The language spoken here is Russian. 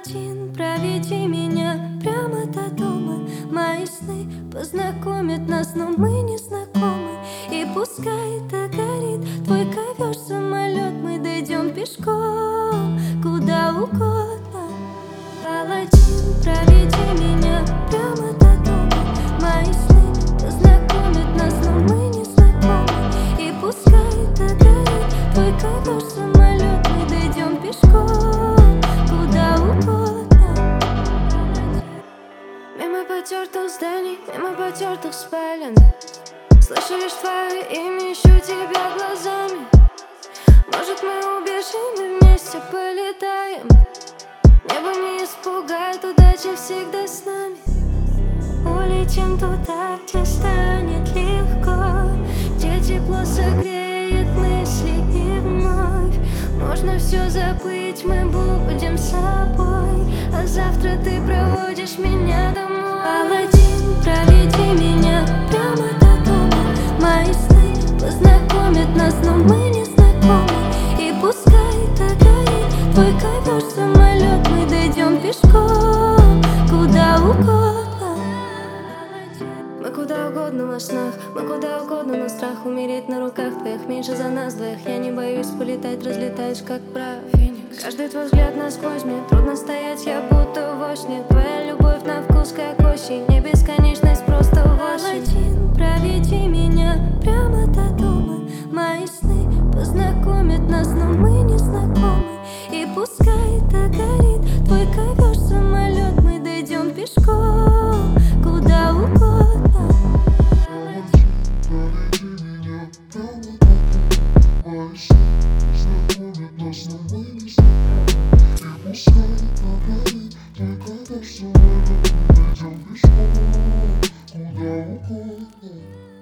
Аладдин, проведи меня прямо до дома. Мои сны познакомят нас, но мы не знакомы. И пускай догорит твой ковер-самолет, мы дойдем пешком куда угодно. Аладдин, проведи меня прямо до дома. Мои сны познакомят нас, но мы не знакомы. И пускай догорит твой ковер-самолет, мы дойдем пешком куда угодно. Мимо потертых зданий, мимо потертых спален, слышу лишь твое имя, ищу тебя глазами. Может, мы убежим и вместе полетаем. Небо не испугает, удача всегда с нами. Улетим туда, где станет легко, где тепло согреет мысли и вновь можно все забыть, мы будем собой. А завтра ты проводишь меня домой. Аладдин, проведи меня прямо до дома. Мои сны познакомят нас, но мы не знакомы. И пускай догорит твой ковер-самолет, мы дойдем пешком куда угодно. Мы куда угодно во снах, мы куда угодно, но страх умереть на руках твоих меньше за нас двоих. Я не боюсь полетать, разлетаюсь как прах. Каждый твой взгляд насквозь, мне трудно стоять, я будто во сне. Твоя любовь на вкус как осень, не бесконечность, просто осень. Аладдин, проведи меня прямо до дома. Мои сны познакомят нас, но мы не знакомы. И пускай догорит твой ковер-самолет, мы дойдем пешком куда угодно. Проведи меня прямо до дома. Мои сны познакомят нас, но мы не знакомы. И пускай догорит твой ковер-самолет, мы дойдем пешком куда угодно.